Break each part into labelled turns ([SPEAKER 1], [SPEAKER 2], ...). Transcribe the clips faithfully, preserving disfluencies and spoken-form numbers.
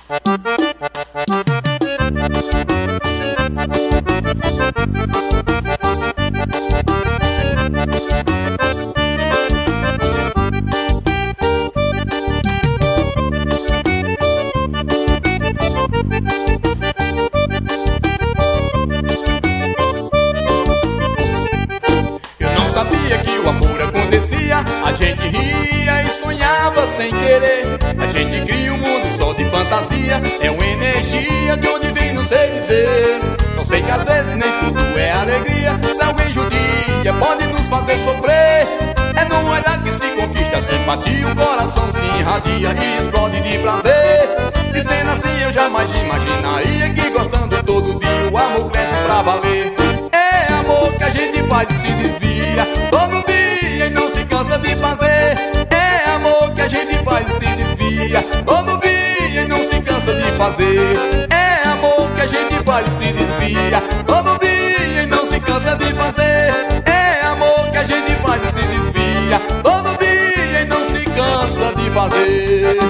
[SPEAKER 1] Sabia que o amor acontecia, a gente ria e sonhava sem querer. A gente cria um mundo só de fantasia, é uma energia de onde vem não sei dizer. Só sei que às vezes nem tudo é alegria, se alguém judia pode nos fazer sofrer. É no olhar que se conquista a simpatia, o coração se irradia e explode de prazer. E sendo assim eu jamais imaginaria que gostando todo dia o amor cresce pra valer. É amor que a gente faz e se desvia todo dia e não se cansa de fazer. É amor que a gente faz e se desvia todo dia e não se cansa de fazer. É amor que a gente faz e se desvia todo dia e não se cansa de fazer. É amor que a gente faz e se desvia todo dia e não se cansa de fazer.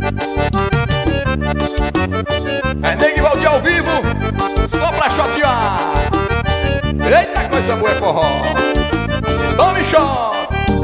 [SPEAKER 1] É Neg Valdir ao vivo, só pra chotear. Eita, coisa boa é forró. Tome choque.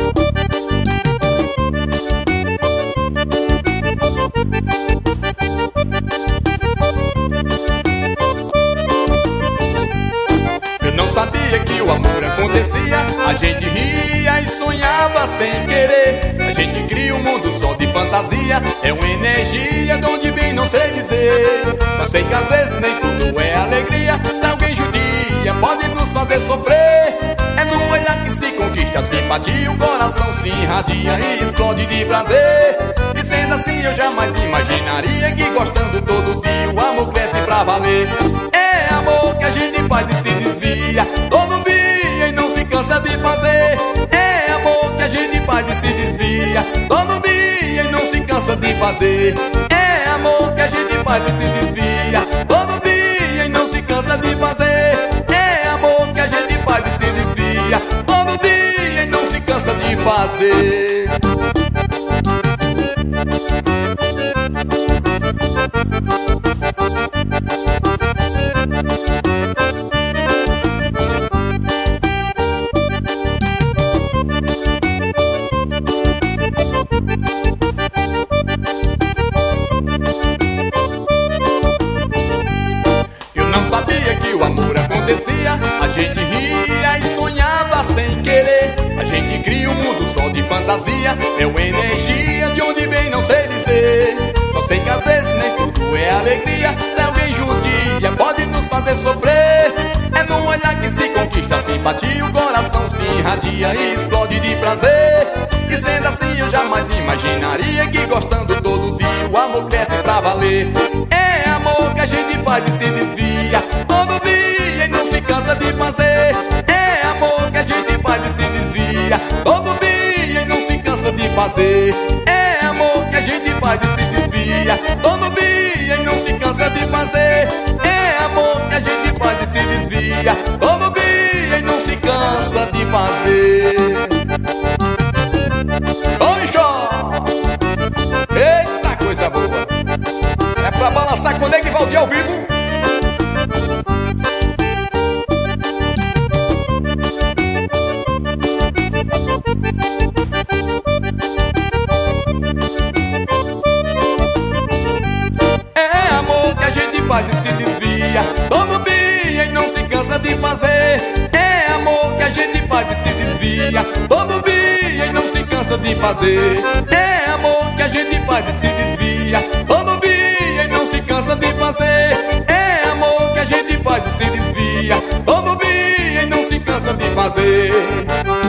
[SPEAKER 1] Eu não sabia que o amor acontecia, a gente ria e sonhava sem querer. A gente cria um mundo só de fantasia, é uma energia de onde vem não sei dizer. Só sei que às vezes nem tudo é alegria, se alguém judia pode nos fazer sofrer. É no olhar que se conquista a simpatia, o coração se irradia e explode de prazer. E sendo assim eu jamais imaginaria que gostando todo dia o amor cresce pra valer. É amor que a gente faz e se desvia todo dia e não se cansa de fazer. É amor que a gente faz e se desvia todo dia e não se cansa de fazer. É amor que a gente faz e se desvia todo dia e não se cansa de fazer. É amor que a gente faz e se desvia todo dia e não se cansa de fazer. Sabia que o amor acontecia, a gente ria e sonhava sem querer. A gente cria um mundo só de fantasia, é uma energia de onde vem não sei dizer. Só sei que às vezes nem tudo é alegria, se alguém judia pode nos fazer sofrer. É no olhar que se conquista a simpatia, o coração se irradia e explode de prazer. E sendo assim eu jamais imaginaria que gostando todo dia o amor cresce pra valer. É amor que a gente faz e se desvia todo dia e não se cansa de fazer. É amor que a gente faz e se desvia todo dia e não se cansa de fazer. É amor que a gente faz e se desvia todo dia e não se cansa de fazer. É amor que a gente faz e se desvia todo dia e não se cansa de fazer. Ô bicho! Eita, coisa boa! É pra balançar com o Neg Valdir ao vivo. É amor que a gente faz e se desvia todo dia e não se cansa de fazer. É amor que a gente faz e se desvia todo dia e não se cansa de fazer. É amor que a gente faz e se desvia todo dia e não se cansa de fazer. É amor que a gente faz e se desvia todo dia e não se cansa de fazer.